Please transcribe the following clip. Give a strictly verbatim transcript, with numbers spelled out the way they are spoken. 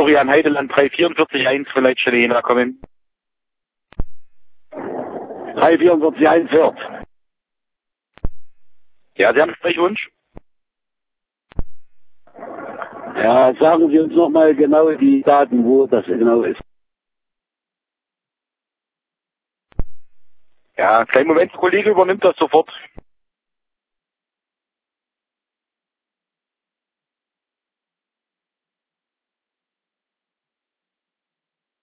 Florian Heideland drei vierundvierzig eins, vielleicht schon hinkommen. drei vierundvierzig eins hört. Ja, Sie haben Sprechwunsch? Ja, sagen Sie uns nochmal genau die Daten, wo das genau ist. Ja, kleinen Moment, der Kollege übernimmt das sofort.